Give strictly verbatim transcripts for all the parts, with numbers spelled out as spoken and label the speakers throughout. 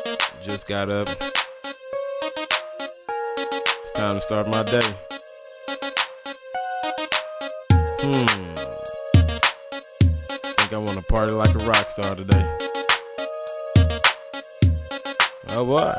Speaker 1: Just got up. It's time to start my day. Hmm. Think I want to party like a rock star today. Oh boy.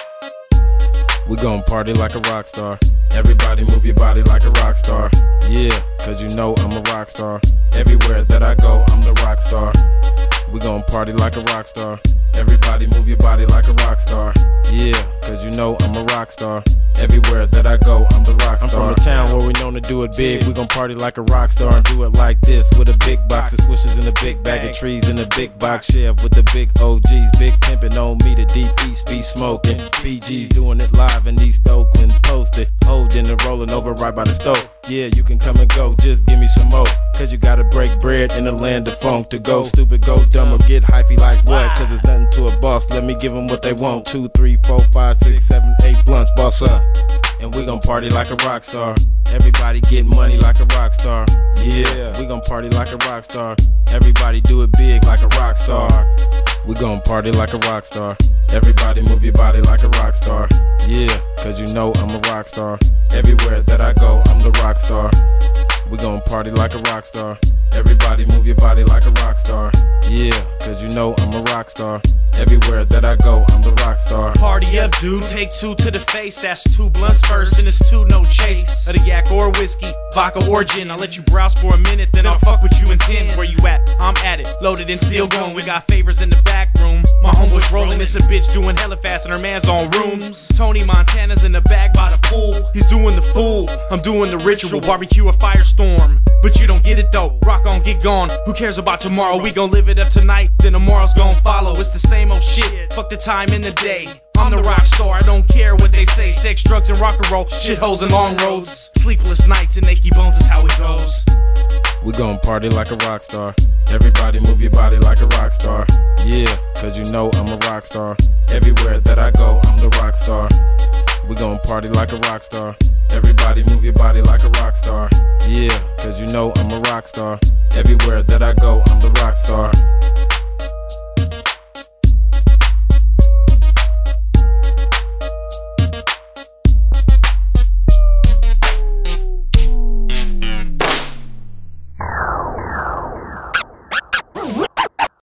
Speaker 1: We gon' party like a rock star. Everybody move your body like a rock star. Yeah, cause you know I'm a rock star. Everywhere that I go, I'm the rock star. We gon' party like a rock star. Everybody move your body like a rock star. Yeah, cause you know I'm a rock star. Everywhere that I go, I'm the rock star. I'm from a town where we known to do it big. We gon' party like a rock star and do it like this. With a big box of swishes and a big bag of trees in a big box. Share with the big O Gs. Big pimpin' on me, the deep east be smoking. P G's doing it live in East Oakland. Posted, holding and rolling over right by the stove. Yeah, you can come and go, just give me some more. Cause you gotta break bread in the land of funk. To go stupid, go dumb, or get hyphy like what? Cause it's nothing to a boss, let me give them what they want. Two, three, four, five, six, seven, eight blunts, boss up. And we gon' party like a rock star. Everybody get money like a rock star. Yeah, we gon' party like a rock star. Everybody do it big like a rock star. We gon' party like a rock star. Everybody move your body like a rock star. Yeah, cause you know I'm a rock star. Everywhere that I go, I'm the rock star. We gon' party like a rock star. Everybody move your body like a rock star. Yeah, cause you know I'm a rock star. Everywhere that I go, I'm the rock star.
Speaker 2: Party up, dude, take two to the face. That's two blunts first, and it's two no chase. Of the yak or whiskey, vodka or gin. I'll let you browse for a minute, then I'll fuck with you in ten. Where you at? I'm at it, loaded and still going. We got favors in the back room. My homeboy's rolling, it's a bitch doing hella fast, and her man's on rooms. Tony Montana's in the bag by the pool. He's doing the fool, I'm doing the ritual. Barbecue a firestorm, but you don't get it though. Rock on, get gone. Who cares about tomorrow? We gon' live it up tonight, then tomorrow's gon' follow. It's the same old shit, fuck the time in the day. I'm the rock star, I don't care what they say. Sex, drugs, and rock and roll, shitholes and long roads. Sleepless nights and achy bones is how it goes.
Speaker 1: We gon' party like a rock star. Everybody move your body like a rock star. Yeah, cause you know I'm a rock star. Everywhere that I go, I'm the rock star. We gon' party like a rock star. Everybody move your body like a rock star. Yeah, cause you know I'm a rock star. Everywhere that I go, I'm the rock star.